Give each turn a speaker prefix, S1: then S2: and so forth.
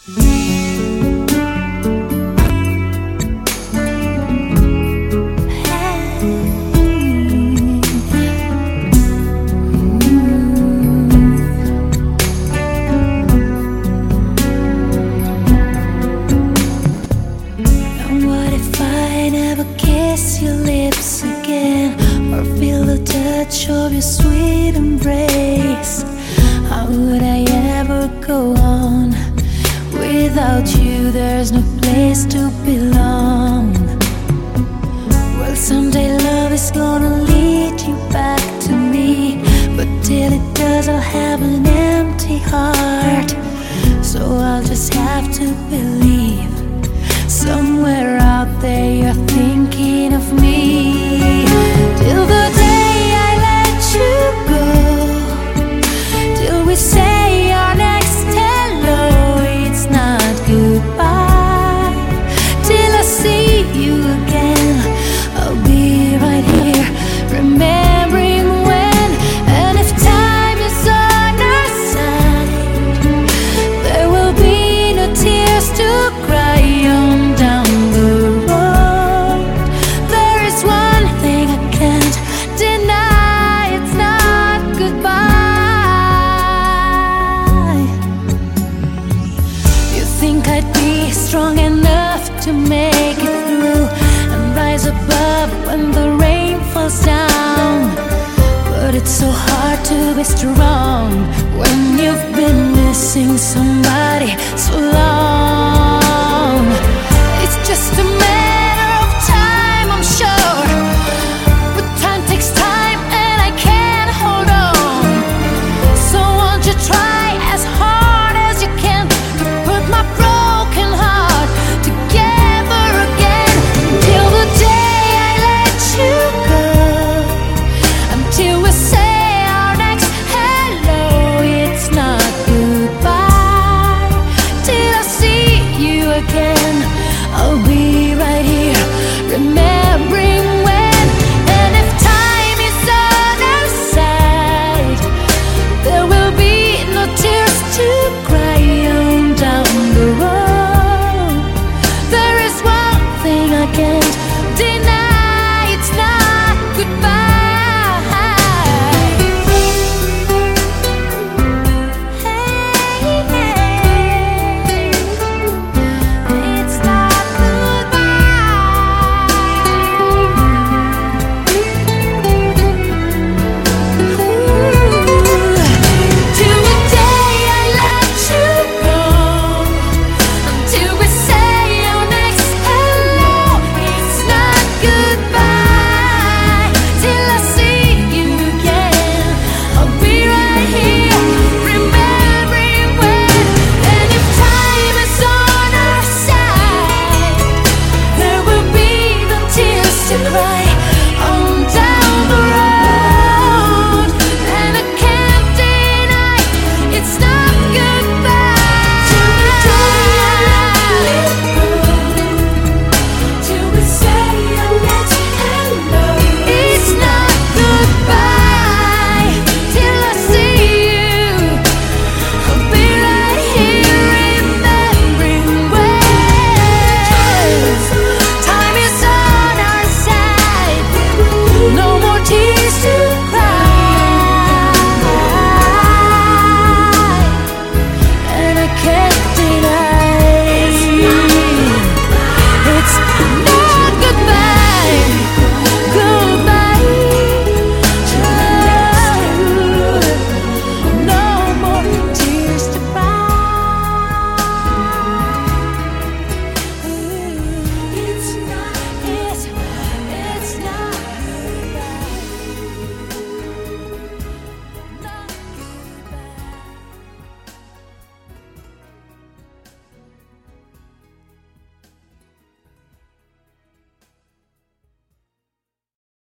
S1: Kiss your lips again, or feel the touch of your sweet embrace. How would I ever go on? Without you there's no place to belong. Well, someday love is gonna lead you back to me, but till it does I'll have an empty heart. So I'll just have to believe somewhere out there you're thinking of me. Till the day I let you go, till we say our next hello, it's not goodbye. Till I see you again, I'll be right here, remembering when. And if time is on our side, there will be no tears to cry on down the road. There is one thing I can't deny, it's not goodbye. You think I'd be strong enough to make it through and rise above when the rain falls down, but it's so hard to be strong when you've been missing somebody.